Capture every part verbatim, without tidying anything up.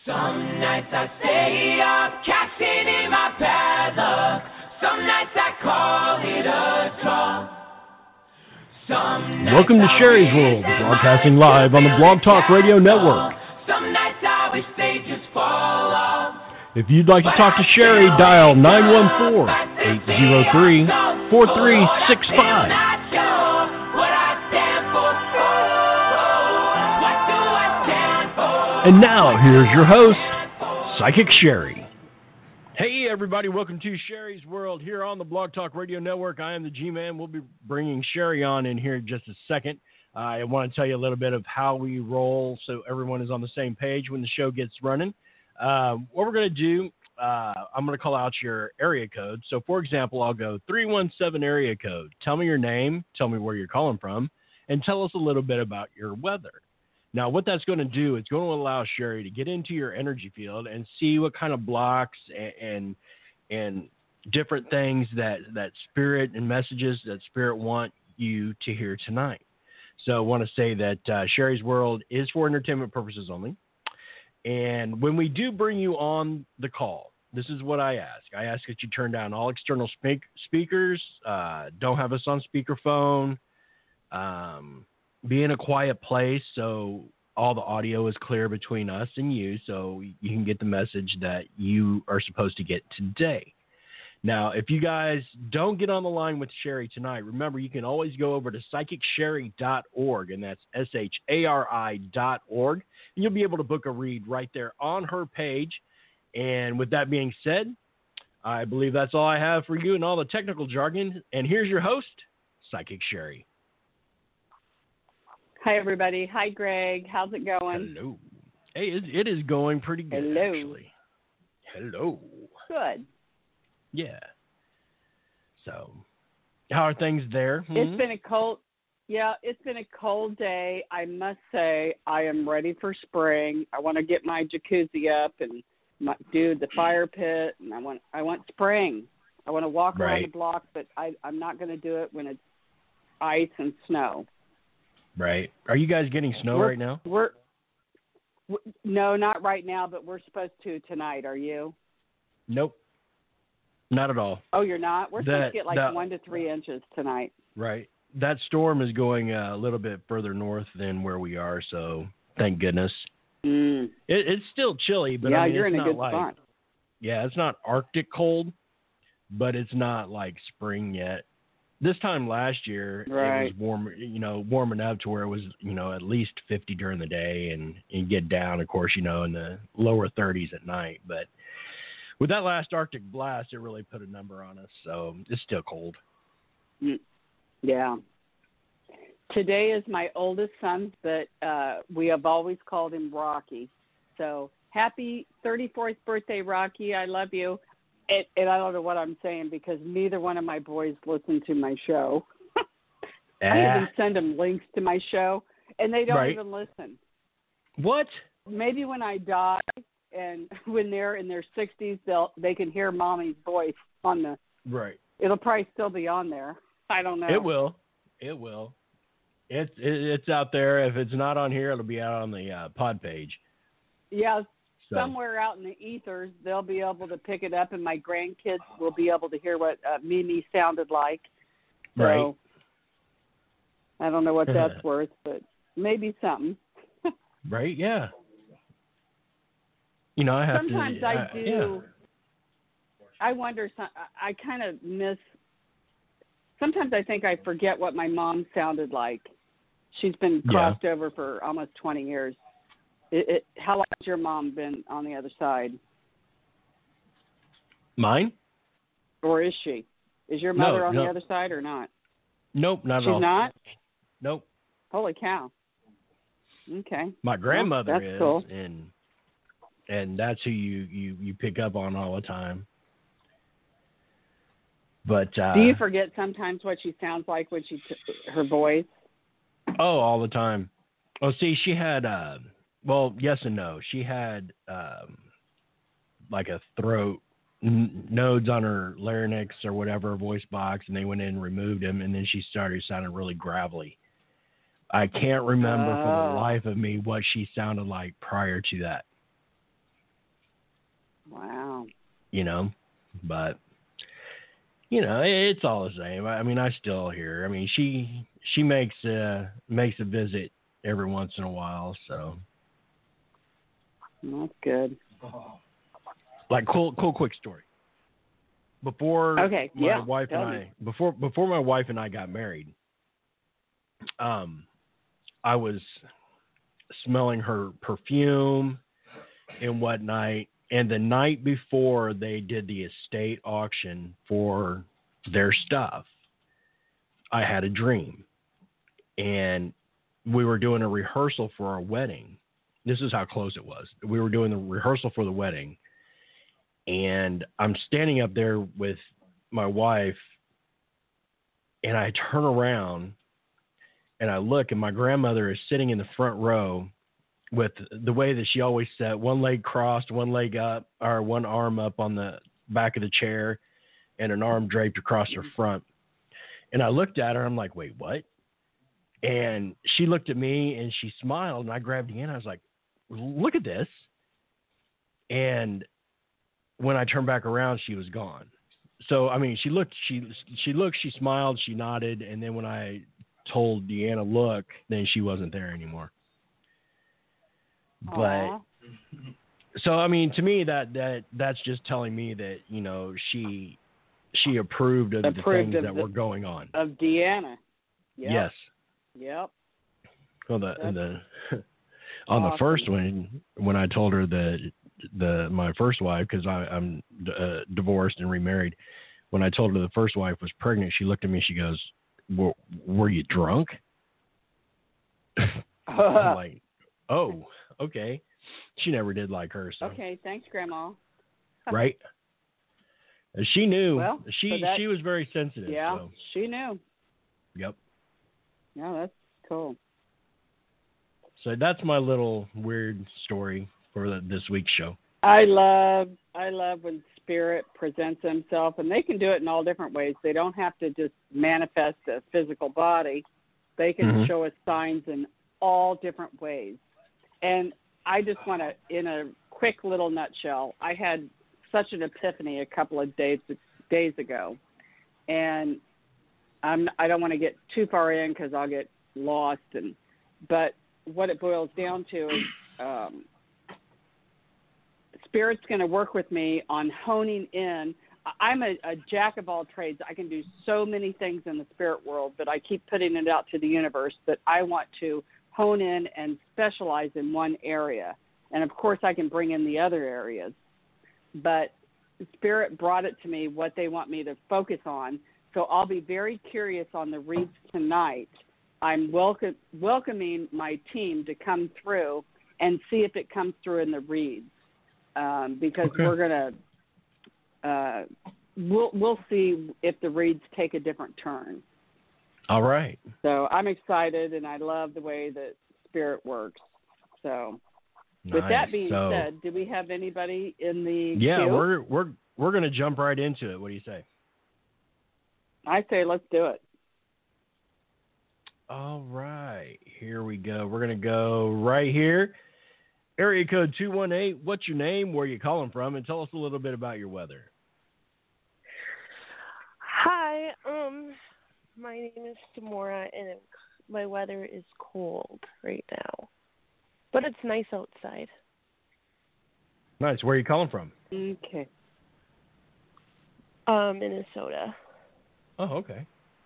Some nights I stay up, cashing in my bad luck. Some nights I call it a draw. Some Welcome to Sherry's World, broadcasting live on the Blog Talk Radio Network. Some nights I wish they just fall off. If you'd like to talk to Sherry, dial nine one four, eight zero three, four three six five. And now, here's your host, Psychic Sherry. Hey, everybody. Welcome to Sherry's World here on the Blog Talk Radio Network. I am the G-Man. We'll be bringing Sherry on in here in just a second. Uh, I want to tell you a little bit of how we roll so everyone is on the same page when the show gets running. Uh, what we're going to do, uh, I'm going to call out your area code. So, for example, I'll go three one seven area code. Tell me your name, tell me where you're calling from, and tell us a little bit about your weather. Now, what that's going to do, it's going to allow Sherry to get into your energy field and see what kind of blocks and and, and different things that, that spirit and messages that spirit want you to hear tonight. So I want to say that uh, Sherry's World is for entertainment purposes only. And when we do bring you on the call, this is what I ask. I ask that you turn down all external speak- speakers, uh, don't have us on speakerphone, um, be in a quiet place so all the audio is clear between us and you so you can get the message that you are supposed to get today. Now, if you guys don't get on the line with Sherry tonight, remember you can always go over to psychic sherry dot org, and that's S H A R I dot org, and you'll be able to book a read right there on her page. And with that being said, I believe that's all I have for you and all the technical jargon. And here's your host, Psychic Sherry. Hi, everybody. Hi, Greg. How's it going? Hello. Hey, it, it is going pretty good, Hello. actually. Hello. Good. Yeah. So, how are things there? Hmm? It's been a cold, yeah, it's been a cold day. I must say I am ready for spring. I want to get my jacuzzi up and my, do the fire pit, and I want I want spring. I want to walk around Right. the block, but I, I'm not going to do it when it's ice and snow. Right. Are you guys getting snow We're- right now? We're w- no, not right now, but we're supposed to tonight. Are you? Nope. Not at all. Oh, you're not? We're supposed That- to get like that- one to three inches tonight. Right. That storm is going uh, a little bit further north than where we are, so thank goodness. Mm. It, it's still chilly, but yeah, I mean, you're it's in a not good like, spot. yeah, it's not Arctic cold, but it's not like spring yet. This time last year, Right. it was warm, you know, warm enough to where it was, you know, at least fifty during the day and, and get down, of course, you know, in the lower thirties at night. But with that last Arctic blast, it really put a number on us. So it's still cold. Mm. Yeah. Today is my oldest son, but uh, we have always called him Rocky. So happy thirty-fourth birthday, Rocky. I love you. And, and I don't know what I'm saying because neither one of my boys listen to my show. I Ah. even send them links to my show, and they don't Right. even listen. What? Maybe when I die and when they're in their sixties, they'll they can hear Mommy's voice on the. Right. It'll probably still be on there. I don't know. It will. It will. It's it, it's out there. If it's not on here, it'll be out on the uh, pod page. Yeah, So, somewhere out in the ethers, they'll be able to pick it up, and my grandkids will be able to hear what uh, Mimi sounded like. So, right. I don't know what that's worth, but maybe something. Right. Yeah. You know, I have Sometimes to. I uh, do. Yeah. I wonder. some- I, I kind of miss. Sometimes I think I forget what my mom sounded like. She's been Yeah. crossed over for almost twenty years. It, it, how long has your mom been on the other side? Mine? Or is she? Is your No, mother on no. the other side or not? Nope, not She's at all. not? Nope. Holy cow. Okay. My grandmother that's is, cool. and and that's who you, you, you pick up on all the time. But uh, Do you forget sometimes what she sounds like when she t- her voice? oh, all the time. Oh, see, she had uh, well, yes and no. She had um, like a throat n- nodes on her larynx or whatever voice box, and they went in and removed them, and then she started sounding really gravelly. I can't remember for Oh. the life of me what she sounded like prior to that. you know, but you know, it's all the same. I mean, I still hear her. I mean, she she makes a makes a visit every once in a while. So that's good. Like, cool, cool, quick story. Before okay, my yeah, wife and me. I before before my wife and I got married, um, I was smelling her perfume and whatnot. And the night before they did the estate auction for their stuff, I had a dream. And we were doing a rehearsal for our wedding. This is how close it was. We were doing the rehearsal for the wedding. And I'm standing up there with my wife, and I turn around, and I look, and my grandmother is sitting in the front row with the way that she always sat, one leg crossed, one leg up, or one arm up on the back of the chair, and an arm draped across her front. And I looked at her, I'm like, wait, what? And she looked at me, and she smiled, and I grabbed Deanna. I was like, look at this. And when I turned back around, she was gone. So, I mean, she looked, she she looked, she smiled, she nodded, and then when I told Deanna, look, then she wasn't there anymore. Aww. But so, I mean, to me, that, that that's just telling me that, you know, she she approved of approved the things of that the, were going on. Of Deanna. Yep. Yes. Yep. Well, the That's the on awesome. the first one, when I told her that the my first wife, because I'm uh, divorced and remarried, when I told her the first wife was pregnant, she looked at me. She goes, "Were, were you drunk?" I'm like, "Oh, okay." She never did like her. So. Okay, thanks, Grandma. Right. She knew. Well, she so that, she was very sensitive. Yeah, so. she knew. Yep. Yeah, that's cool. So that's my little weird story for the, this week's show. I love I love when spirit presents himself, and they can do it in all different ways. They don't have to just manifest a physical body. They can Mm-hmm. show us signs in all different ways. And I just want to, in a quick little nutshell, I had such an epiphany a couple of days days ago, and I'm I don't want to get too far in because I'll get lost. And but what it boils down to is um, Spirit's going to work with me on honing in. I'm a, a jack of all trades. I can do so many things in the spirit world, but I keep putting it out to the universe that I want to hone in and specialize in one area. And, of course, I can bring in the other areas. But Spirit brought it to me what they want me to focus on. So I'll be very curious on the reads tonight. I'm welcome, welcoming my team to come through and see if it comes through in the reads. Um, because Okay. we're going to uh, we'll, we'll see if the reads take a different turn. All right. So I'm excited, and I love the way that Spirit works. So with Nice. that being so, said, do we have anybody in the yeah, queue? we're we're we're gonna jump right into it. What do you say? I say let's do it. All right, here we go. We're gonna go right here. Area code two one eight. What's your name? Where are you calling from? And tell us a little bit about your weather. Hi, um, my name is Samora, and it, my weather is cold right now, but it's nice outside. Nice. Where are you calling from? Okay. Um, Minnesota. Oh, okay.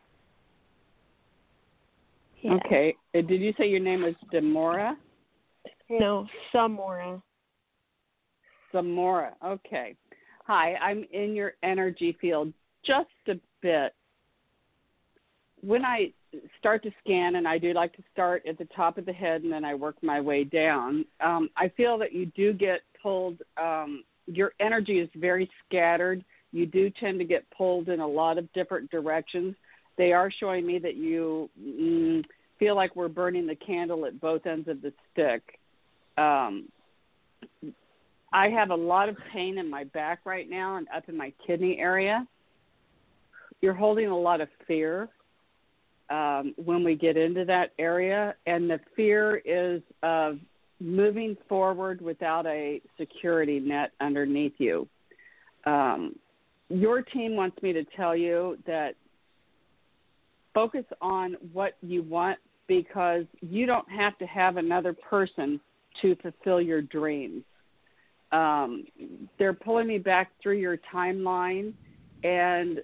Yeah. Okay. Uh, did you say your name was Demora? No, Samora. Zamora. Okay. Hi, I'm in your energy field just a bit. When I start to scan, and I do like to start at the top of the head and then I work my way down, um, I feel that you do get pulled. Um, your energy is very scattered. You do tend to get pulled in a lot of different directions. They are showing me that you mm, feel like we're burning the candle at both ends of the stick. Um, I have a lot of pain in my back right now and up in my kidney area. You're holding a lot of fear um, when we get into that area, and the fear is of moving forward without a security net underneath you. um, your team wants me to tell you that focus on what you want, because you don't have to have another person to fulfill your dreams. Um, they're pulling me back through your timeline, and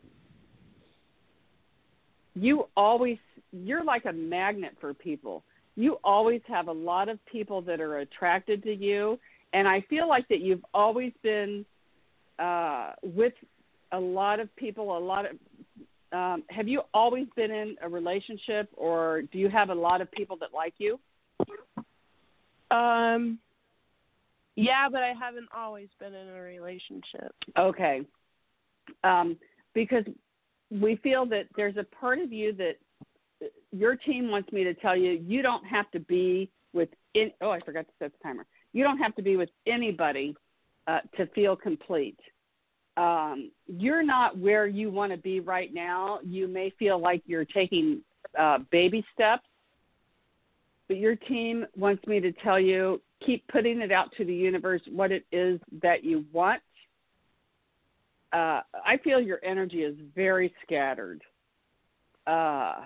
you always, you're like a magnet for people. You always have a lot of people that are attracted to you, and I feel like that you've always been uh, with a lot of people, a lot of, um, have you always been in a relationship, or do you have a lot of people that like you? Um, yeah, but I haven't always been in a relationship. Okay. Um, because we feel that there's a part of you that your team wants me to tell you, you don't have to be with, in, oh, I forgot to set the timer. You don't have to be with anybody uh, to feel complete. Um, you're not where you want to be right now. You may feel like you're taking uh, baby steps, but your team wants me to tell you, keep putting it out to the universe what it is that you want. Uh, I feel your energy is very scattered. Uh,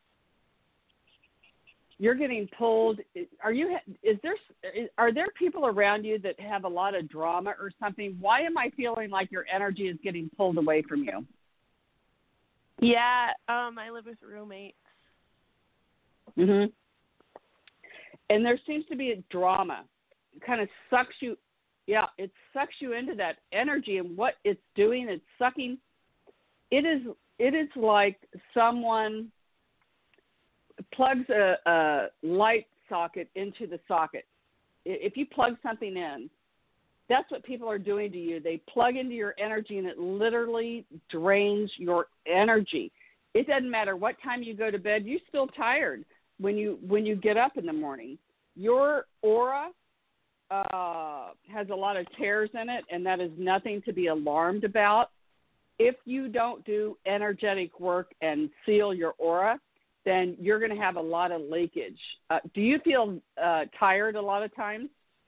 you're getting pulled. Are you? Is there? Are there people around you that have a lot of drama or something? Why am I feeling like your energy is getting pulled away from you? Yeah, um, I live with roommates. Mhm. And there seems to be a drama. It kind of sucks you. Yeah, it sucks you into that energy, and what it's doing, it's sucking. It is. It is like someone plugs a, a light socket into the socket. If you plug something in, that's what people are doing to you. They plug into your energy, and it literally drains your energy. It doesn't matter what time you go to bed. You're still tired when you when you get up in the morning. Your aura uh, has a lot of tears in it, and that is nothing to be alarmed about. If you don't do energetic work and seal your aura, then you're going to have a lot of leakage. Uh, do you feel uh, tired a lot of times?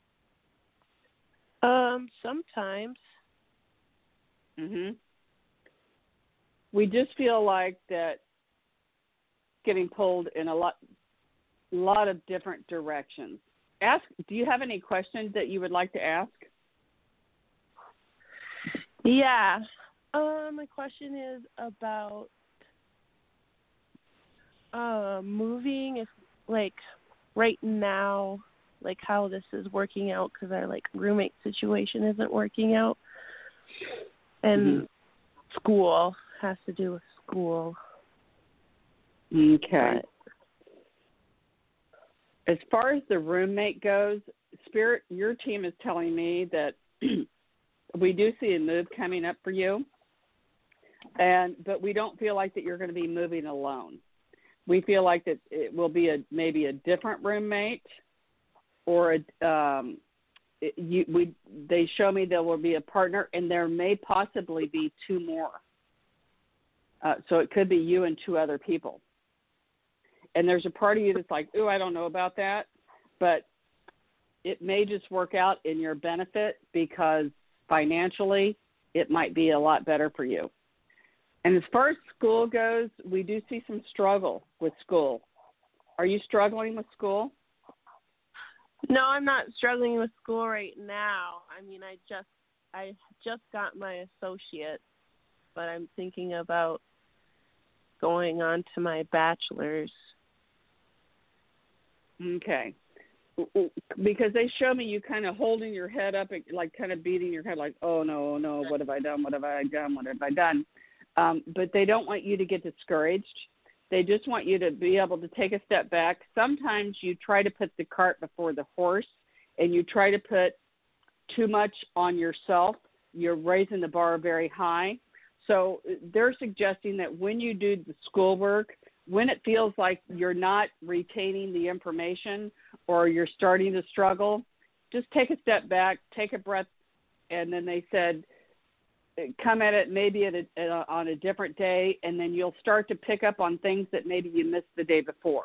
Um, sometimes. Mhm. We just feel like that getting pulled in a lot, lot of different directions. Ask. Do you have any questions that you would like to ask? Yeah. Um, my question is about uh, moving. If like right now, like how this is working out, because our like roommate situation isn't working out, and Mhm. school has to do with school. Okay. But, as far as the roommate goes, Spirit, your team is telling me that we do see a move coming up for you, and but we don't feel like that you're going to be moving alone. We feel like that it will be a maybe a different roommate, or a, um, it, you, we they show me there will be a partner, and there may possibly be two more. Uh, so it could be you and two other people. And there's a part of you that's like, ooh, I don't know about that. But it may just work out in your benefit, because financially it might be a lot better for you. And as far as school goes, we do see some struggle with school. Are you struggling with school? no, I'm not struggling with school right now. I mean, I just I just got my associate, but I'm thinking about going on to my bachelor's. Okay. Because they show me you kind of holding your head up, like kind of beating your head like, oh, no, oh, no, what have I done? What have I done? What have I done? Um, but they don't want you to get discouraged. They just want you to be able to take a step back. Sometimes you try to put the cart before the horse, and you try to put too much on yourself. You're raising the bar very high. So they're suggesting that when you do the schoolwork, when it feels like you're not retaining the information or you're starting to struggle, just take a step back, take a breath, and then they said, come at it maybe at a, at a, on a different day, and then you'll start to pick up on things that maybe you missed the day before.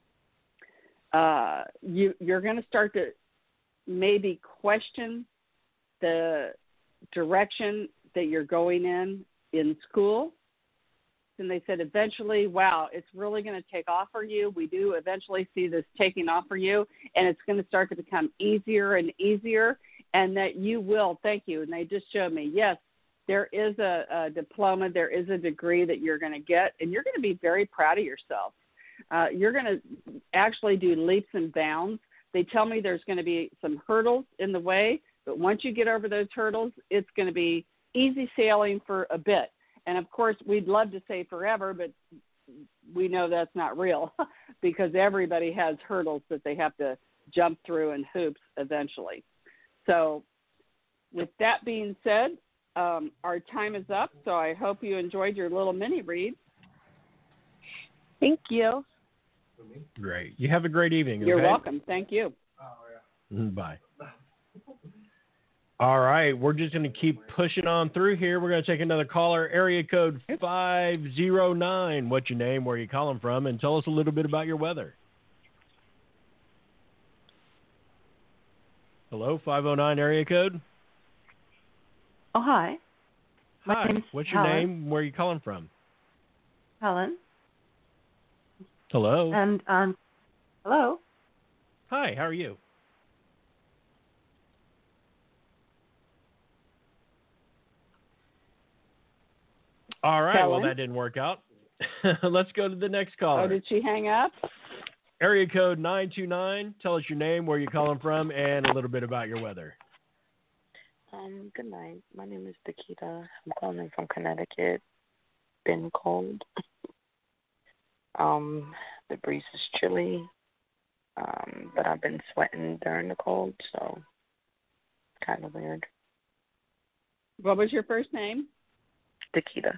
Uh, you, you're going to start to maybe question the direction that you're going in in school. And they said eventually, wow, it's really going to take off for you. We do eventually see this taking off for you, and it's going to start to become easier and easier, and that you will, thank you. And they just showed me, yes, there is a, a diploma, there is a degree that you're going to get, and you're going to be very proud of yourself. Uh, you're going to actually do leaps and bounds. They tell me there's going to be some hurdles in the way, but once you get over those hurdles, it's going to be easy sailing for a bit. And, of course, we'd love to say forever, but we know that's not real because everybody has hurdles that they have to jump through and hoops eventually. So with that being said, um, our time is up, so I hope you enjoyed your little mini read. Thank you. Great. You have a great evening. You're okay? welcome. Thank you. Bye. All right, we're just going to keep pushing on through here. We're going to take another caller, area code five zero nine. What's your name, where are you calling from, and tell us a little bit about your weather. Hello, five oh nine area code. Oh, hi. My Hi, name's what's your Helen. name, where are you calling from? Helen. Hello. And, um, hello. Hi, how are you? All right, Helen? well, that didn't work out. Let's go to the next caller. Oh, did she hang up? Area code nine two nine. Tell us your name, where you're calling from, and a little bit about your weather. Um, good night. My name is Dakita. I'm calling from Connecticut. Been cold. um, the breeze is chilly. Um, but I've been sweating during the cold, so it's kind of weird. What was your first name? Dakita.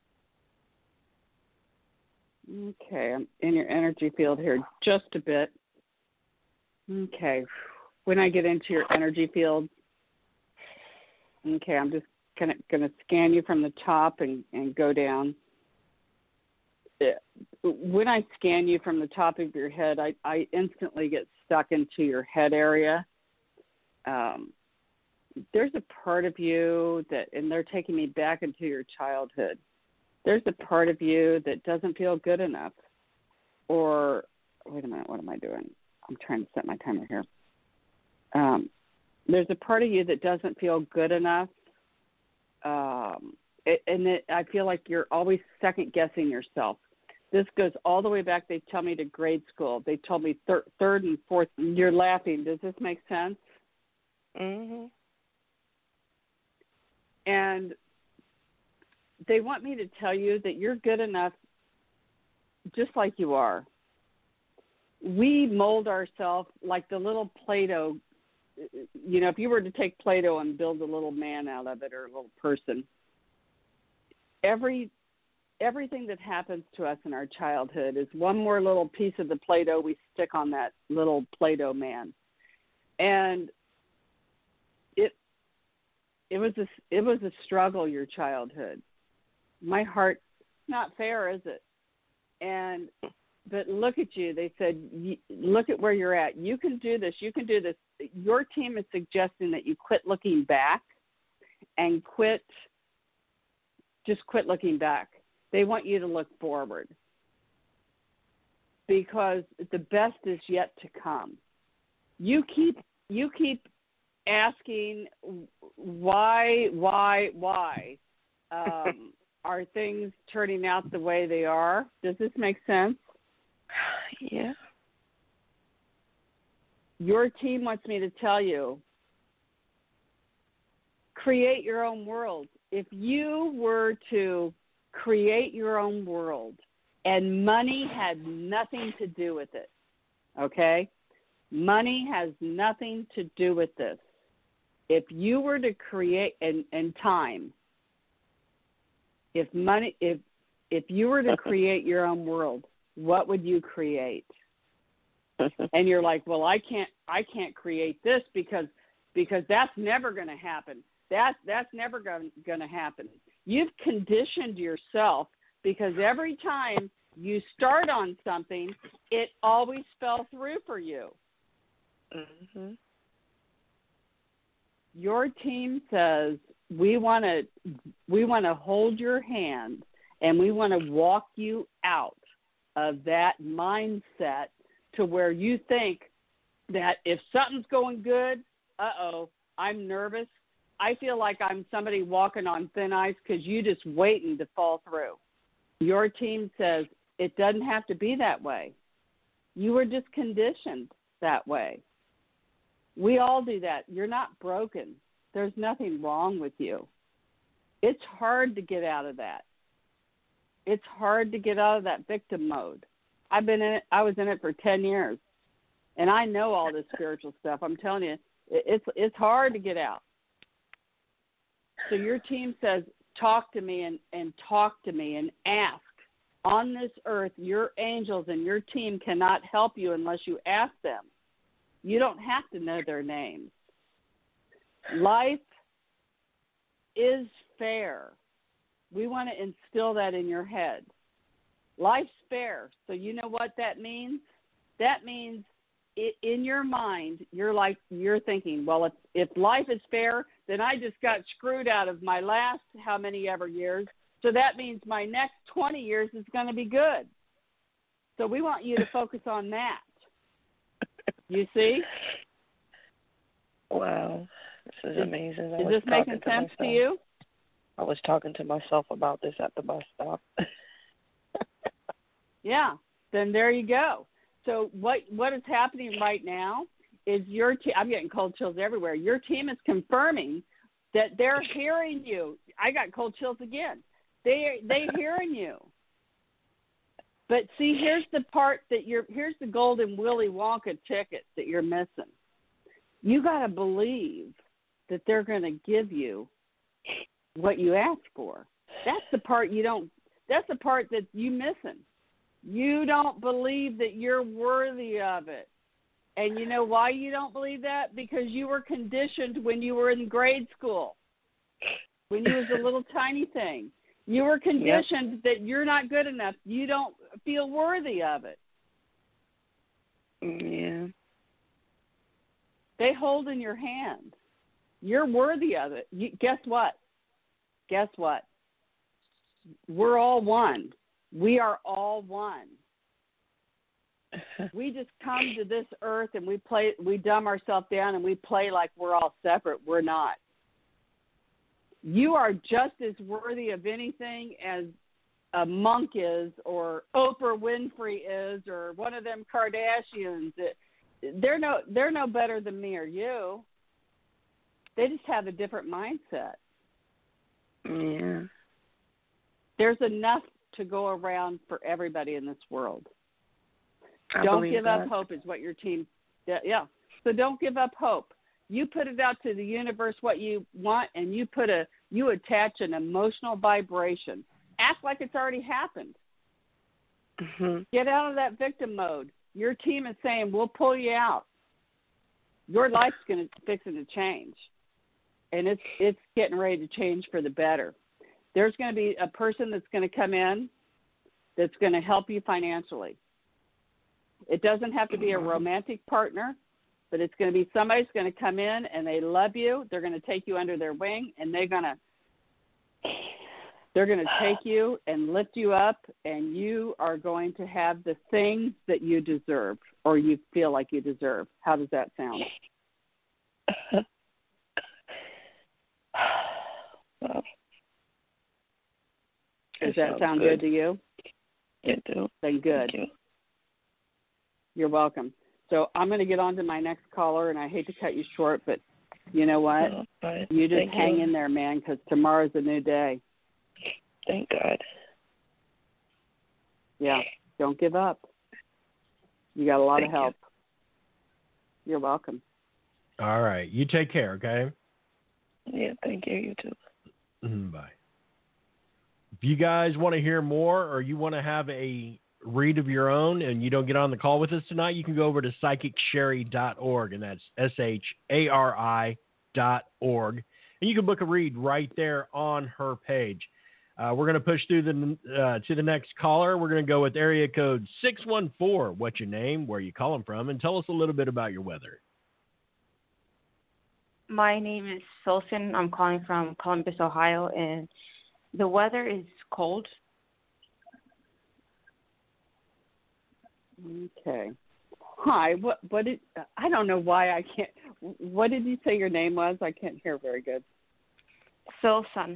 Okay, I'm in your energy field here just a bit. Okay, when I get into your energy field, okay, I'm just kind of going to scan you from the top and, and go down. When I scan you from the top of your head, I, I instantly get stuck into your head area. Um, there's a part of you that, and they're taking me back into your childhood. There's a part of you that doesn't feel good enough. Or, wait a minute, what am I doing? I'm trying to set my timer here. Um, there's a part of you that doesn't feel good enough. Um, it, and it, I feel like you're always second-guessing yourself. This goes all the way back, they tell me, to grade school. They told me thir- third and fourth. You're laughing. Does this make sense? Mm-hmm. And they want me to tell you that you're good enough just like you are. We mold ourselves like the little Play-Doh. You know, if you were to take Play-Doh and build a little man out of it or a little person, every everything that happens to us in our childhood is one more little piece of the Play-Doh we stick on that little Play-Doh man. And it it was a, it was a struggle, your childhood. My heart, not fair, is it? And but look at you. They said, look at where you're at. You can do this. You can do this. Your team is suggesting that you quit looking back and quit, just quit looking back. They want you to look forward because the best is yet to come. You keep, you keep asking why, why, why um, are things turning out the way they are? Does this make sense? Yeah. Your team wants me to tell you, create your own world. If you were to create your own world and money had nothing to do with it, okay? Money has nothing to do with this. If you were to create, and, and time, if money, if if you were to create your own world, what would you create? And you're like, well, I can't, I can't create this because, because that's never going to happen. That's that's never going to happen. You've conditioned yourself because every time you start on something, it always fell through for you. Mm-hmm. Your team says we want to we want to hold your hand, and we want to walk you out of that mindset to where you think that if something's going good, uh-oh, I'm nervous. I feel like I'm somebody walking on thin ice because you just waiting to fall through. Your team says it doesn't have to be that way. You were just conditioned that way. We all do that. You're not broken. There's nothing wrong with you. It's hard to get out of that. It's hard to get out of that victim mode. I've been in it. I was in it for ten years, and I know all this spiritual stuff. I'm telling you, it's it's hard to get out. So your team says, talk to me and, and talk to me and ask. On this earth, your angels and your team cannot help you unless you ask them. You don't have to know their names. Life is fair. We want to instill that in your head. Life's fair. So you know what that means? That means it, in your mind, you're like you're thinking, well, if, if life is fair, then I just got screwed out of my last how many ever years. So that means my next twenty years is going to be good. So we want you to focus on that. You see? Wow. This is amazing. Is this making sense to you? I was talking to myself about this at the bus stop. Yeah. Then there you go. So what what is happening right now is your team. I'm getting cold chills everywhere. Your team is confirming that they're hearing you. I got cold chills again. They they hearing you. But see, here's the part that you're. Here's the golden Willy Wonka ticket that you're missing. You got to believe that they're going to give you what you ask for. That's the part you don't. That's the part that you missing. You don't believe that you're worthy of it. And you know why you don't believe that? Because you were conditioned when you were in grade school, when you was a little tiny thing. You were conditioned yep. that you're not good enough. You don't feel worthy of it. Yeah. They hold in your hand. You're worthy of it. You, guess what? Guess what? We're all one. We are all one. We just come to this earth and we play. We dumb ourselves down and we play like we're all separate. We're not. You are just as worthy of anything as a monk is, or Oprah Winfrey is, or one of them Kardashians. They're no, they're no better than me or you. They just have a different mindset. Yeah. There's enough to go around for everybody in this world. I don't give that. up hope is what your team. Yeah. So don't give up hope. You put it out to the universe what you want, and you put a you attach an emotional vibration. Act like it's already happened. Mm-hmm. Get out of that victim mode. Your team is saying, we'll pull you out. Your life's going to fixing to change, and it's it's getting ready to change for the better. There's going to be a person that's going to come in that's going to help you financially. It doesn't have to be a romantic partner. But it's going to be somebody's going to come in and they love you. They're going to take you under their wing, and they're going to they're going to take you and lift you up, and you are going to have the things that you deserve, or you feel like you deserve. How does that sound? Well, does that sound good. good to you? It do. Then good. Thank you. You're welcome. So I'm going to get on to my next caller, and I hate to cut you short, but you know what? Oh, right. You just Thank hang you. in there, man, because tomorrow's a new day. Thank God. Yeah, don't give up. You got a lot Thank of help. You. You're welcome. All right. You take care, okay? Yeah, thank you. You too. Mm, bye. If you guys want to hear more, or you want to have a read of your own and you don't get on the call with us tonight, you can go over to psychic sherry dot org, and that's S H A R I dot org, and you can book a read right there on her page. Uh, we're going to push through the uh, to the next caller. We're going to go with area code six one four. What's your name, where you calling from, and tell us a little bit about your weather. My name is Sultan. I'm calling from Columbus, Ohio, and the weather is cold. Okay. Hi. What? What did? I don't know why I can't. What did you say your name was? I can't hear very good. Sultan.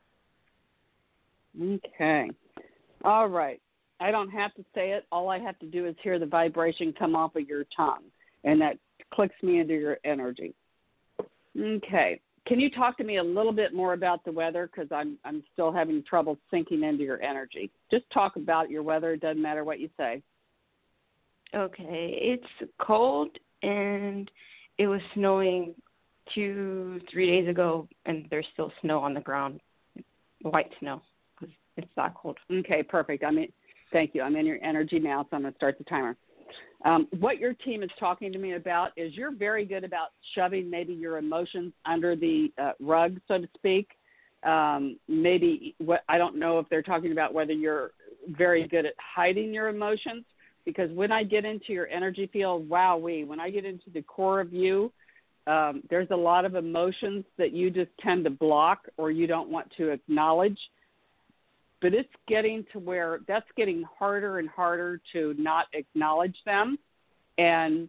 Okay. All right. I don't have to say it. All I have to do is hear the vibration come off of your tongue, and that clicks me into your energy. Okay. Can you talk to me a little bit more about the weather? Because I'm I'm still having trouble sinking into your energy. Just talk about your weather. It doesn't matter what you say. Okay. It's cold, and it was snowing two, three days ago, and there's still snow on the ground, white snow, because it's that cold. Okay, perfect. I mean, thank you. I'm in your energy now, so I'm going to start the timer. Um, what your team is talking to me about is you're very good about shoving maybe your emotions under the uh, rug, so to speak. Um, maybe what I don't know if they're talking about whether you're very good at hiding your emotions, because when I get into your energy field, wowee, when I get into the core of you, um, there's a lot of emotions that you just tend to block or you don't want to acknowledge. But it's getting to where that's getting harder and harder to not acknowledge them. And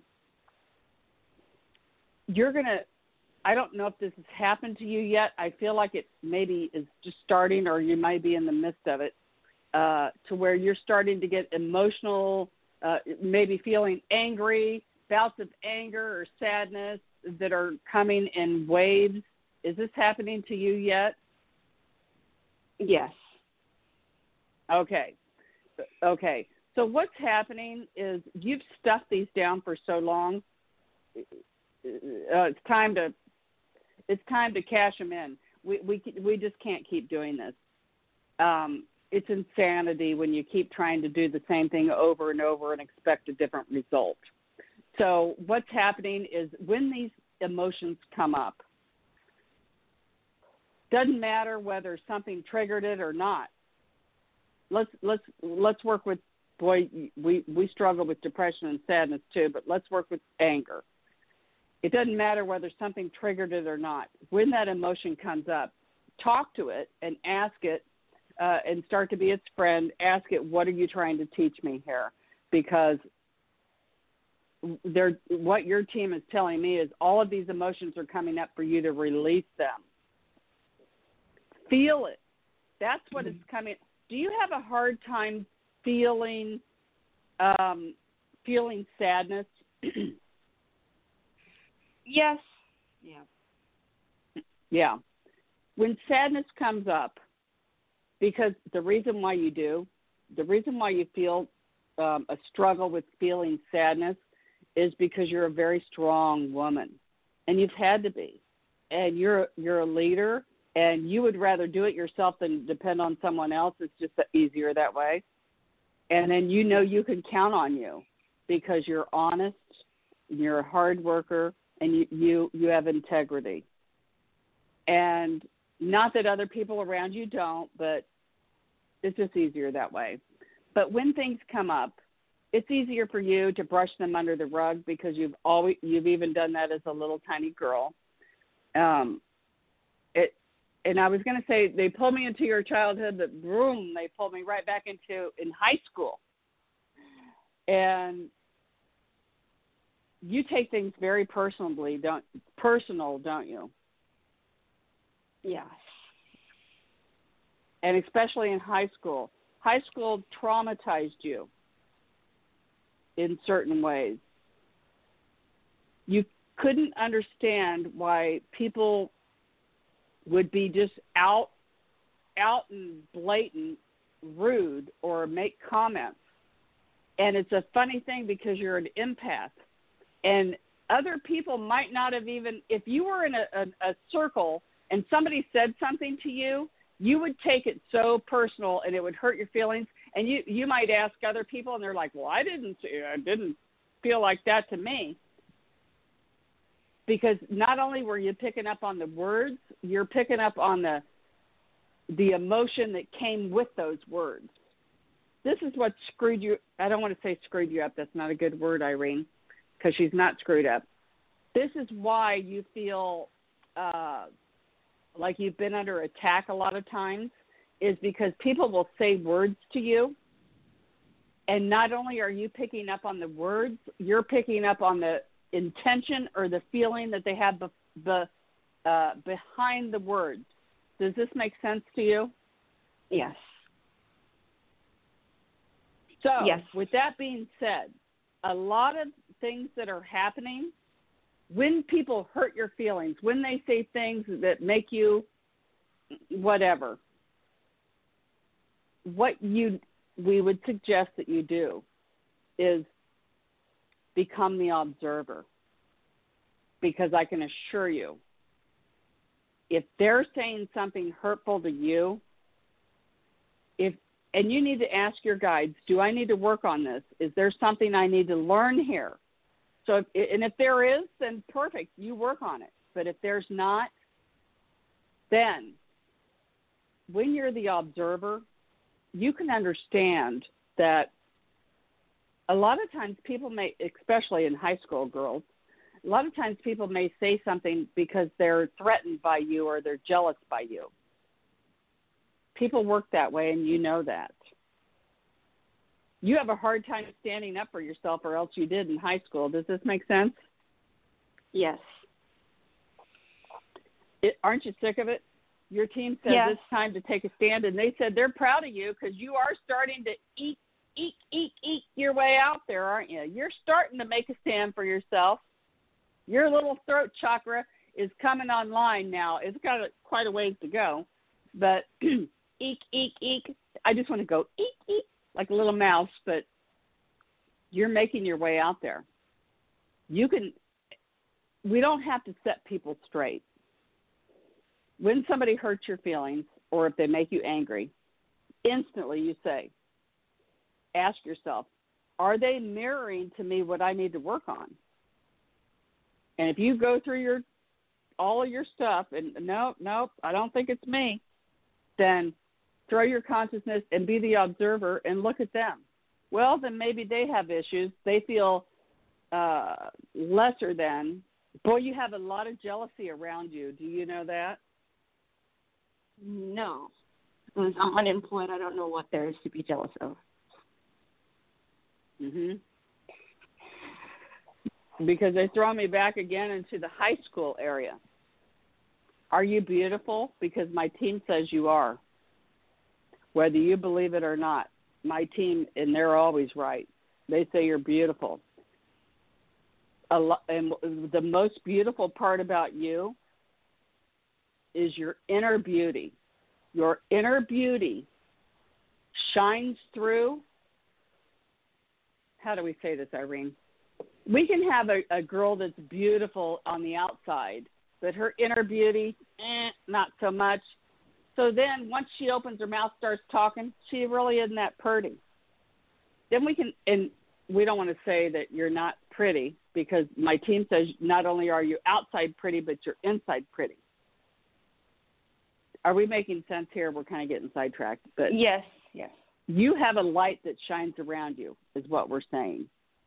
you're going to, I don't know if this has happened to you yet. I feel like it maybe is just starting, or you might be in the midst of it, uh, to where you're starting to get emotional, uh, maybe feeling angry, bouts of anger or sadness that are coming in waves. Is this happening to you yet? Yes. Okay. Okay. So what's happening is you've stuffed these down for so long. Uh, it's time to it's time to cash them in. We we we just can't keep doing this. Um, it's insanity when you keep trying to do the same thing over and over and expect a different result. So what's happening is when these emotions come up, doesn't matter whether something triggered it or not. Let's let's let's work with boy. We we struggle with depression and sadness too, but let's work with anger. It doesn't matter whether something triggered it or not. When that emotion comes up, talk to it and ask it, uh, and start to be its friend. Ask it, what are you trying to teach me here? Because they're, what your team is telling me is all of these emotions are coming up for you to release them. Feel it. That's what mm-hmm. is coming. Do you have a hard time feeling um, feeling sadness? Yes. Yeah. Yeah. When sadness comes up, because the reason why you do, the reason why you feel um, a struggle with feeling sadness is because you're a very strong woman, and you've had to be, and you're you're a leader. And you would rather do it yourself than depend on someone else. It's just easier that way. And then you know you can count on you because you're honest, you're a hard worker, and you, you, you have integrity. And not that other people around you don't, but it's just easier that way. But when things come up, it's easier for you to brush them under the rug because you've always you've even done that as a little tiny girl. Um, it. And I was going to say, they pulled me into your childhood, but boom, they pulled me right back into in high school. And you take things very personally, don't personal, don't you? Yes. And especially in high school. High school traumatized you in certain ways. You couldn't understand why people would be just out out and blatant rude or make comments. And it's a funny thing because you're an empath. And other people might not have even, if you were in a, a, a circle and somebody said something to you, you would take it so personal and it would hurt your feelings. And you, you might ask other people and they're like, well, I didn't, I didn't feel like that to me. Because not only were you picking up on the words, you're picking up on the the emotion that came with those words. This is what screwed you. I don't want to say screwed you up. That's not a good word, Irene, because she's not screwed up. This is why you feel uh, like you've been under attack a lot of times is because people will say words to you, and not only are you picking up on the words, you're picking up on the intention or the feeling that they have be, be, uh, behind the words. Does this make sense to you? Yes. So, yes. With that being said, a lot of things that are happening, when people hurt your feelings, when they say things that make you whatever, what you we would suggest that you do is become the observer. Because I can assure you, if they're saying something hurtful to you, if and you need to ask your guides, do I need to work on this? Is there something I need to learn here? So, if, and if there is, then perfect, you work on it. But if there's not, then when you're the observer, you can understand that a lot of times people may, especially in high school girls, a lot of times people may say something because they're threatened by you or they're jealous by you. People work that way, and you know that. You have a hard time standing up for yourself, or else you did in high school. Does this make sense? Yes. It, aren't you sick of it? Your team says yes. it's time to take a stand, and they said they're proud of you because you are starting to eke, eke, eke, eke your way out there, aren't you? You're starting to make a stand for yourself. Your little throat chakra is coming online now. It's got a, quite a ways to go, but eek, eek, eek. I just want to go eek, eek, like a little mouse, but you're making your way out there. You can, we don't have to set people straight. When somebody hurts your feelings or if they make you angry, instantly you say, ask yourself, are they mirroring to me what I need to work on? And if you go through your all of your stuff and nope, nope, I don't think it's me, then throw your consciousness and be the observer and look at them. Well, then maybe they have issues. They feel uh, lesser than. Boy, you have a lot of jealousy around you. Do you know that? No. Because I'm unemployed. I don't know what there is to be jealous of. Mhm. Because they throw me back again into the high school area. Are you beautiful? Because my team says you are. Whether you believe it or not, my team, and they're always right, they say you're beautiful. A lo- and the most beautiful part about you is your inner beauty. Your inner beauty shines through. How do we say this, Irene? We can have a, a girl that's beautiful on the outside, but her inner beauty, eh, not so much. So then once she opens her mouth, starts talking, she really isn't that pretty. Then we can, and we don't want to say that you're not pretty because my team says not only are you outside pretty, but you're inside pretty. Are we making sense here? We're kind of getting sidetracked. But yes, yes. You have a light that shines around you is what we're saying.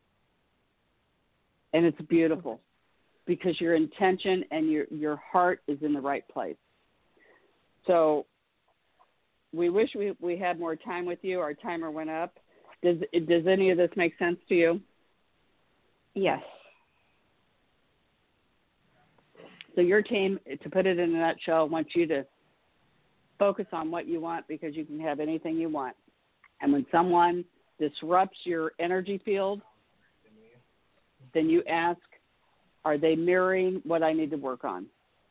And it's beautiful because your intention and your, your heart is in the right place. So we wish we, we had more time with you. Our timer went up. Does does any of this make sense to you? Yes. So your team, to put it in a nutshell, wants you to focus on what you want because you can have anything you want. And when someone disrupts your energy field, then you ask, are they mirroring what I need to work on?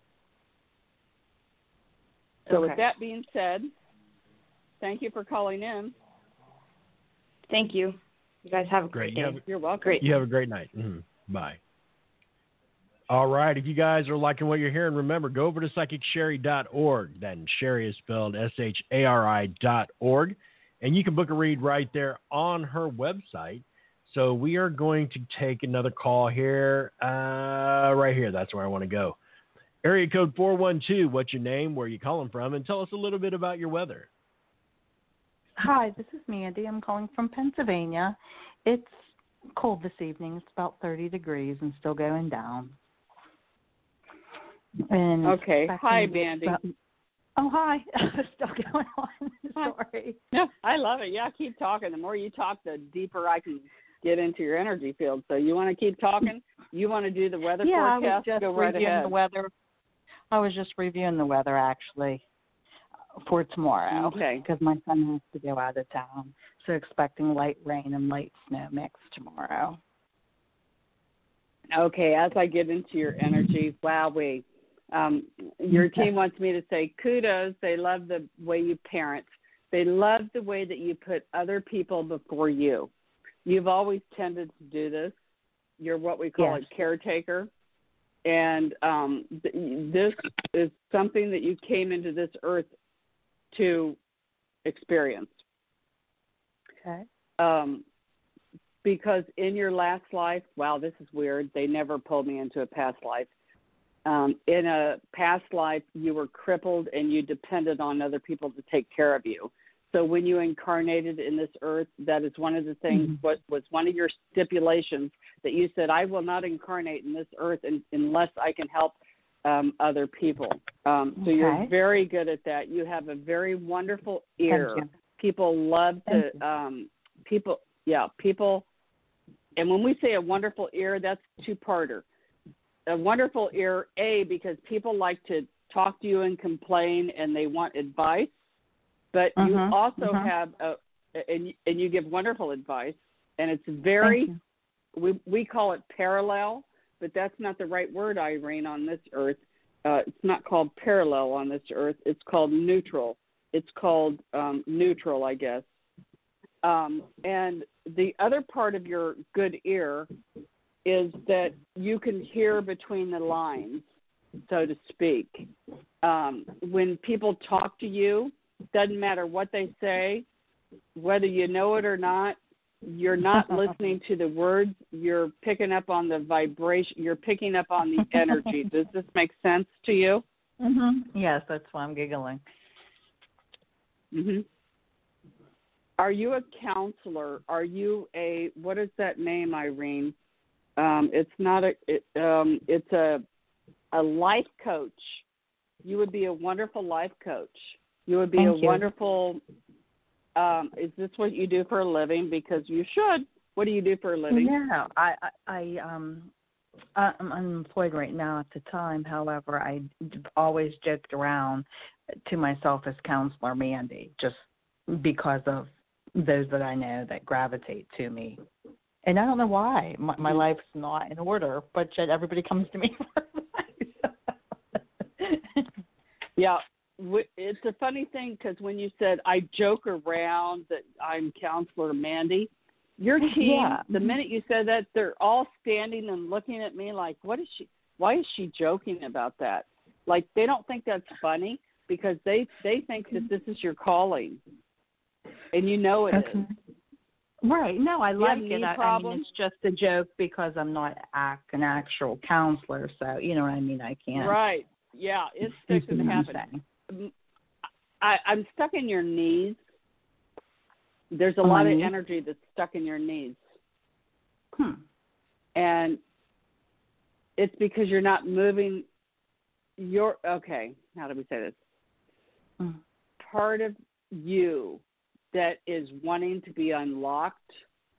So okay. With that being said, thank you for calling in. Thank you. You guys have a great, great. day. You have, You're welcome. Great. You have a great night. Mm-hmm. Bye. All right. If you guys are liking what you're hearing, remember, go over to psychic sherry dot org. Then Sherry is spelled S H A R I dot org. And you can book a read right there on her website. So we are going to take another call here, uh, right here. That's where I want to go. Area code four one two, what's your name, where are you calling from, and tell us a little bit about your weather. Hi, this is Mandy. I'm calling from Pennsylvania. It's cold this evening. It's about thirty degrees and still going down. And Okay. Hi, expecting Mandy. some- Oh, hi. Still going on. Sorry. No, I love it. Yeah, keep talking. The more you talk, the deeper I can get into your energy field. So you want to keep talking? You want to do the weather Yeah, I forecast? was just Go right reviewing ahead. the weather. I was just reviewing the weather, actually, for tomorrow. Okay. Because my son has to go out of town. So expecting light rain and light snow mix tomorrow. Okay, as I get into your energy, wowee. Um, your team wants me to say kudos. They love the way you parent. They love the way that you put other people before you. You've always tended to do this. You're what we call Yes. a caretaker. And um, th- this is something that you came into this earth to experience. Okay. Um, because in your last life, wow, this is weird. They never pulled me into a past life. Um, in a past life, you were crippled and you depended on other people to take care of you. So when you incarnated in this earth, that is one of the things, Mm-hmm. what was one of your stipulations that you said, I will not incarnate in this earth in, unless I can help um, other people. Um, so Okay. you're very good at that. You have a very wonderful ear. Thank you. People love Thank to, you. um, people, yeah, people. And when we say a wonderful ear, that's two-parter. A wonderful ear, A, because people like to talk to you and complain and they want advice, but you Mhm, also mhm. have, a, and, and you give wonderful advice, and it's very, Thank we, we call it parallel, but that's not the right word, Irene, on this earth. Uh, it's not called parallel on this earth. It's called neutral. It's called um, neutral, I guess. Um, and the other part of your good ear is that you can hear between the lines, so to speak. Um, when people talk to you, doesn't matter what they say, whether you know it or not, you're not listening to the words, you're picking up on the vibration, you're picking up on the energy. Does this make sense to you? Mhm. Yes, that's why I'm giggling. Mm-hmm. Are you a counselor? Are you a, what is that name, Irene? Um, it's not a, it, um, it's a, a life coach. You would be a wonderful life coach. You would be Thank a you. wonderful, um, is this what you do for a living? Because you should. What do you do for a living? Yeah, I, I, I um, I'm unemployed right now at the time. However, I always joked around to myself as Counselor Mandy, just because of those that I know that gravitate to me. And I don't know why. My, my life's not in order, but yet everybody comes to me for advice. Yeah, it's a funny thing because when you said I joke around that I'm Counselor Mandy, your team, Yeah. the minute you said that, they're all standing and looking at me like, what is she, why is she joking about that? Like, they don't think that's funny because they, they think that this is your calling. And you know it Okay. is. Right. No, I Do you have like knee it. I, I mean, problems? it's just a joke because I'm not ac- an actual counselor. So, you know what I mean? I can't. Right. Yeah, it's You fixing see to what I'm happen. saying? I, I'm stuck in your knees. There's a On lot my of knees? energy that's stuck in your knees. Hmm. And it's because you're not moving your, okay, how do we say this? Hmm. Part of you that is wanting to be unlocked,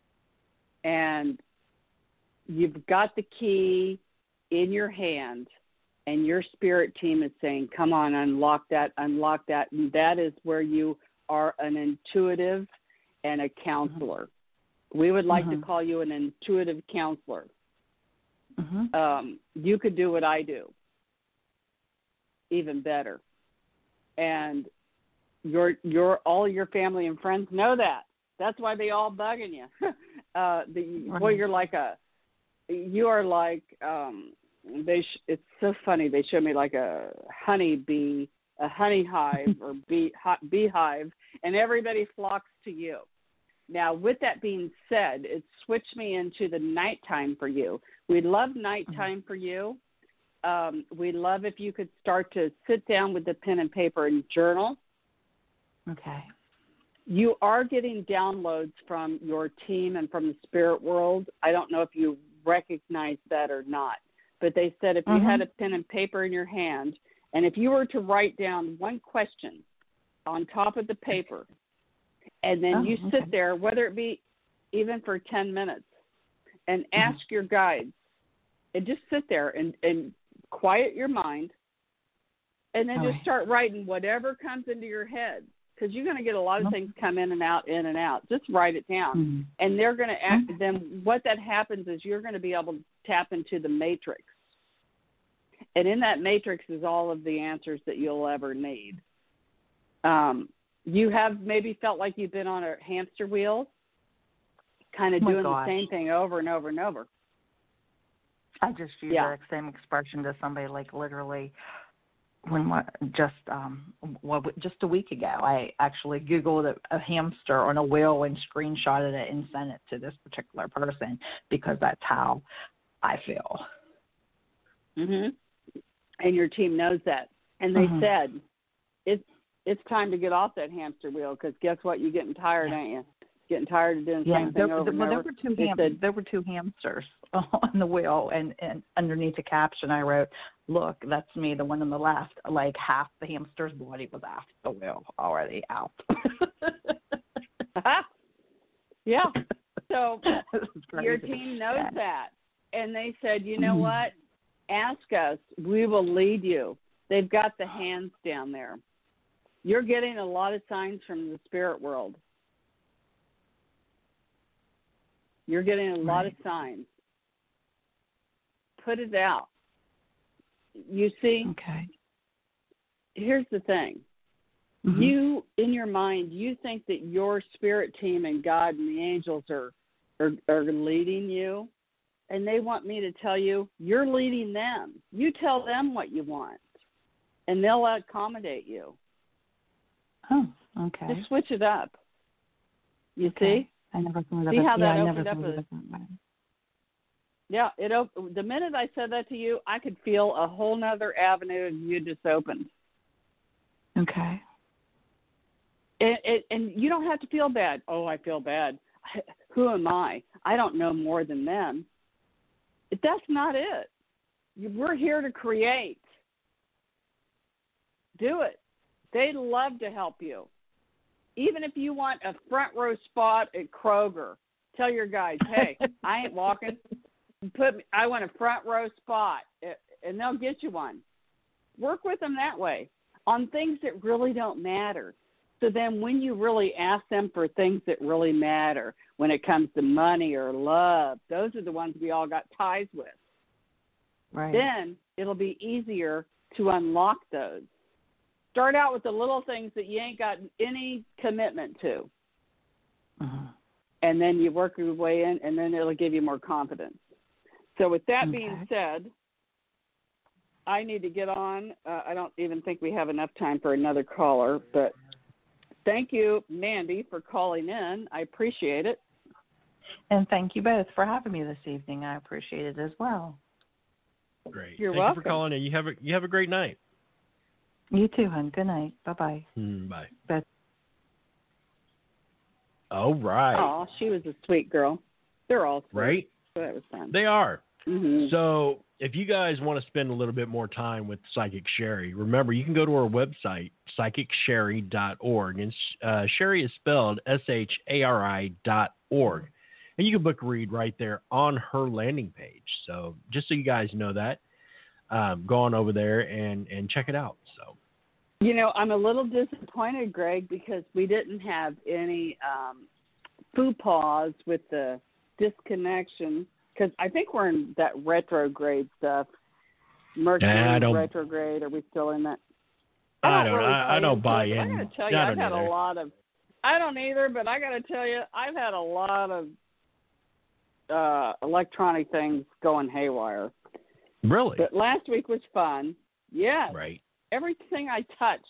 and you've got the key in your hand, and your spirit team is saying, come on, unlock that, unlock that. And that is where you are an intuitive and a counselor. Mm-hmm. We would like mm-hmm. to call you an intuitive counselor. Mm-hmm. Um, you could do what I do, even better. And your your all your family and friends know that. That's why they all bugging you. uh, the Right. boy, you're like a, you are like um, they. Sh- it's so funny. They show me like a honey bee, a honey hive or bee hot beehive, and everybody flocks to you. Now, with that being said, it switched me into the nighttime for you. We love nighttime for you. Um, we love if you could start to sit down with the pen and paper and journal. Okay. You are getting downloads from your team and from the spirit world. I don't know if you recognize that or not, but they said if you Mm-hmm. had a pen and paper in your hand, and if you were to write down one question on top of the paper, and then Oh, you okay. sit there, whether it be even for ten minutes, and ask Mm-hmm. your guides, and just sit there and, and quiet your mind, and then All just right. start writing whatever comes into your head, because you're going to get a lot of Mhm. things come in and out, in and out. Just write it down. Mhm. And they're going to act, Mhm. then what that happens is you're going to be able to tap into the matrix. And in that matrix is all of the answers that you'll ever need. Um, you have maybe felt like you've been on a hamster wheel, kind of Oh my doing gosh. the same thing over and over and over. I just used Yeah. that same expression to somebody, like literally, when what just um well, just a week ago, I actually Googled a, a hamster on a wheel and screenshotted it and sent it to this particular person because that's how I feel. Mhm. And your team knows that. And they Mhm. said, it's it's time to get off that hamster wheel, because guess what? You're getting tired, Yeah. ain't you? Getting tired of doing the Yeah, same there, thing over there, and well, there over. were two They ham- said, there were two hamsters on the wheel, and, and underneath the caption I wrote, "Look, that's me, the one on the left." Like half the hamster's body was off the wheel already out. yeah. So This is crazy. your team knows Yeah. that. And they said, you know Mhm. what? Ask us. We will lead you. They've got the hands down there. You're getting a lot of signs from the spirit world. You're getting a lot Right. of signs. Put it out. You see, Okay. here's the thing. Mhm. You, in your mind, you think that your spirit team and God and the angels are, are, are leading you. And they want me to tell you, you're leading them. You tell them what you want, and they'll accommodate you. Oh, okay. Just switch it up. You Okay. see? I never thought of See it. how yeah, that I opened never up thought of a- it that way. Yeah, it. Op- the minute I said that to you, I could feel a whole nother avenue you just opened. Okay. And, and, and you don't have to feel bad. Oh, I feel bad. Who am I? I don't know more than them. That's not it. We're here to create. Do it. They'd love to help you. Even if you want a front row spot at Kroger, tell your guys, hey, I ain't walking. Put me, I want a front row spot, and they'll get you one. Work with them that way on things that really don't matter. So then when you really ask them for things that really matter, when it comes to money or love, those are the ones we all got ties with. Right. Then it'll be easier to unlock those. Start out with the little things that you ain't got any commitment to. Uh-huh. And then you work your way in, and then it'll give you more confidence. So with that Okay. being said, I need to get on. Uh, I don't even think we have enough time for another caller, but thank you, Mandy, for calling in. I appreciate it. And thank you both for having me this evening. I appreciate it as well. Great. You're Thank welcome. you for calling in. You have a you have a great night. You too, hon. Good night. Bye-bye. Mm, bye. Bye. All right. Oh, she was a sweet girl. They're all sweet. Right? So that was fun. They are. Mm-hmm. So if you guys want to spend a little bit more time with Psychic Sherry, remember you can go to our website, psychic sherry dot org. And uh, Sherry is spelled S H A R I dot org. And you can book a read right there on her landing page. So just so you guys know that, um, go on over there and, and check it out. So You know, I'm a little disappointed, Greg, because we didn't have any um, faux pas with the disconnection, because I think we're in that retrograde stuff. Mercury Nah, I don't- retrograde. Are we still in that? I don't don't, really I, I play don't into buy it, but in. I got to tell you, I I've don't had either. a lot of. I don't either, but I got to tell you, I've had a lot of uh, electronic things going haywire. Really? But last week was fun. Yes. Right. Everything I touch.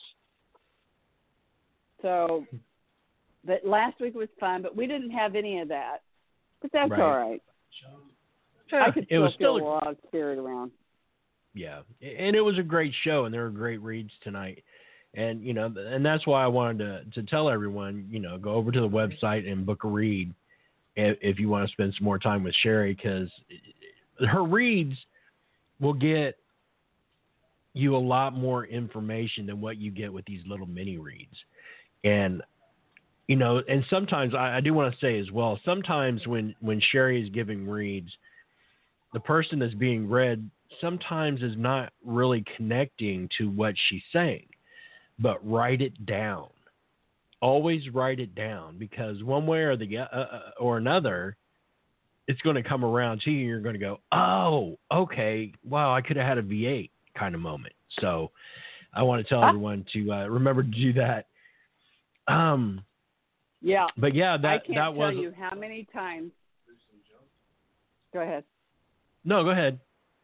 So, but last week was fun, but we didn't have any of that. But that's Right. all right. Yeah, I could it still was feel still a lot of spirit around. Yeah, and it was a great show, and there were great reads tonight, and you know, and that's why I wanted to to tell everyone, you know, go over to the website and book a read if, if you want to spend some more time with Sherry, because her reads, will get you a lot more information than what you get with these little mini reads. And, you know, and sometimes I, I do want to say as well, sometimes when, when Sherry is giving reads, the person that's being read sometimes is not really connecting to what she's saying, but write it down. Always write it down, because one way or the uh, or another, it's going to come around to you. You're going to go, oh, okay, wow, I could have had a V eight kind of moment. So I want to tell everyone to uh, remember to do that. Um, yeah. But yeah, that I can't that tell was. you how many times. Go ahead. No, go ahead.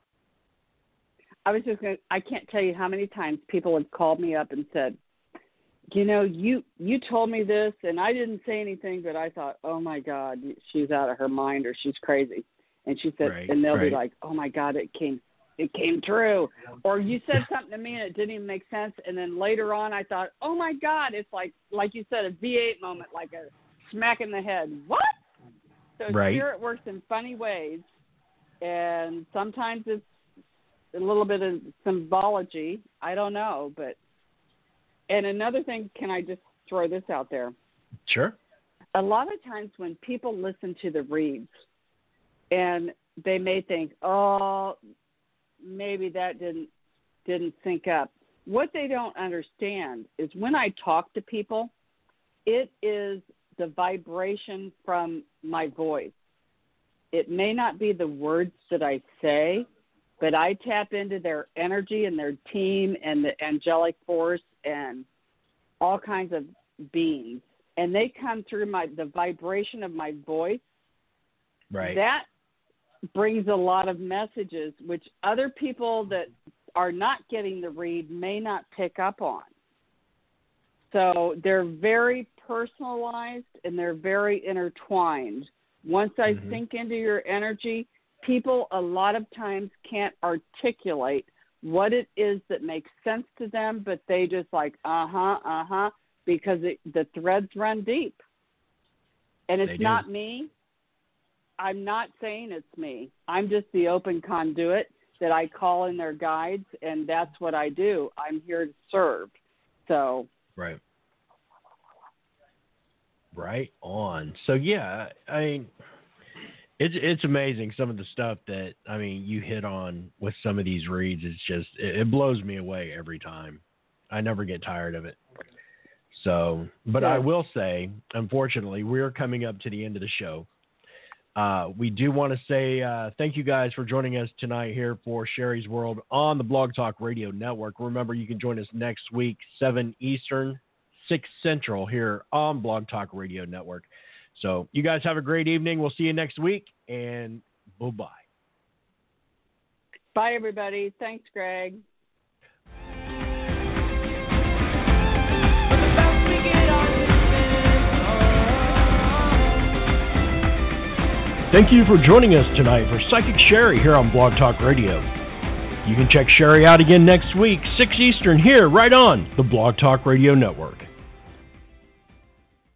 I was just going to, I can't tell you how many times people have called me up and said, you know, you, you told me this and I didn't say anything, but I thought, oh my God, she's out of her mind or she's crazy. And she said, right, and they'll right. be like, oh my God, it came, it came true. Or you said something to me and it didn't even make sense. And then later on I thought, oh my God, it's like, like you said, a V eight moment, like a smack in the head. What? So right. Spirit works in funny ways. And sometimes it's a little bit of symbology. I don't know, but, and another thing, can I just throw this out there? Sure. A lot of times when people listen to the reads and they may think, oh, maybe that didn't didn't sync up. What they don't understand is when I talk to people, it is the vibration from my voice. It may not be the words that I say, but I tap into their energy and their team and the angelic force and all kinds of beings. And they come through my the vibration of my voice. Right. That brings a lot of messages which other people that are not getting the read may not pick up on. So they're very personalized and they're very intertwined. Once I mm-hmm. sink into your energy, people a lot of times can't articulate what it is that makes sense to them, but they just like, uh-huh, uh-huh, because it, the threads run deep. And it's not me. I'm not saying it's me. I'm just the open conduit that I call in their guides, and that's what I do. I'm here to serve. So. Right. Right on. So, yeah, I mean, it's it's amazing some of the stuff that, I mean, you hit on with some of these reads. It's just, it, it blows me away every time. I never get tired of it. So, but yeah. I will say, unfortunately, we're coming up to the end of the show. Uh, we do want to say uh, thank you guys for joining us tonight here for Sherry's World on the Blog Talk Radio Network. Remember, you can join us next week, seven Eastern, six Central here on Blog Talk Radio Network. So you guys have a great evening. We'll see you next week, and bye-bye. Bye, everybody. Thanks, Greg. Thank you for joining us tonight for Psychic Sherry here on Blog Talk Radio. You can check Sherry out again next week, six Eastern, here right on the Blog Talk Radio Network.